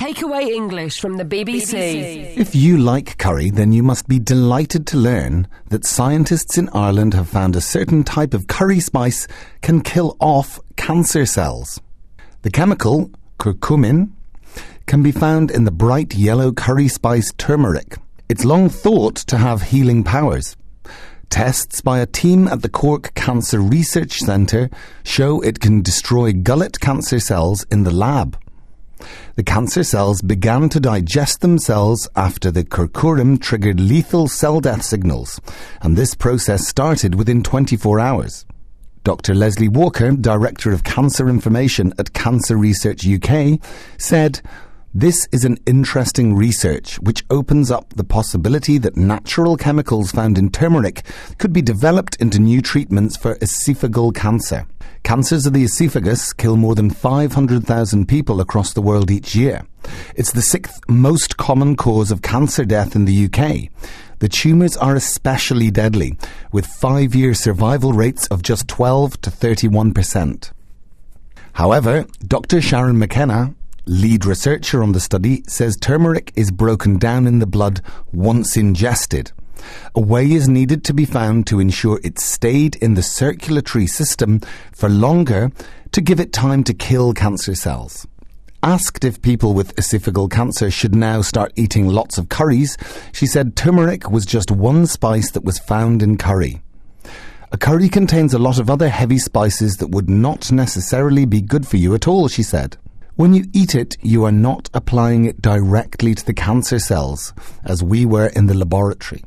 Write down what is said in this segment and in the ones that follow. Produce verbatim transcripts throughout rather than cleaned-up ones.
Takeaway English from the B B C. B B C. If you like curry, then you must be delighted to learn that scientists in Ireland have found a certain type of curry spice can kill off cancer cells. The chemical, curcumin, can be found in the bright yellow curry spice turmeric. It's long thought to have healing powers. Tests by a team at the Cork Cancer Research Centre show it can destroy gullet cancer cells in the lab. The cancer cells began to digest themselves after the curcumin triggered lethal cell death signals, and this process started within twenty-four hours. Doctor Leslie Walker, Director of Cancer Information at Cancer Research U K, said, "This is an interesting research which opens up the possibility that natural chemicals found in turmeric could be developed into new treatments for esophageal cancer. Cancers of the esophagus kill more than five hundred thousand people across the world each year. It's the sixth most common cause of cancer death in the U K. The tumours are especially deadly, with five-year survival rates of just twelve to thirty-one percent. However, Doctor Sharon McKenna, lead researcher on the study, says turmeric is broken down in the blood once ingested. A way is needed to be found to ensure it stayed in the circulatory system for longer to give it time to kill cancer cells." Asked if people with esophageal cancer should now start eating lots of curries, she said turmeric was just one spice that was found in curry. "A curry contains a lot of other heavy spices that would not necessarily be good for you at all," she said. "When you eat it, you are not applying it directly to the cancer cells, as we were in the laboratory."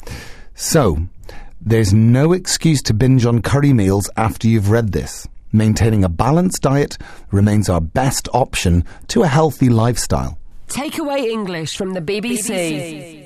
So, there's no excuse to binge on curry meals after you've read this. Maintaining a balanced diet remains our best option to a healthy lifestyle. Takeaway English from the B B C. B B C.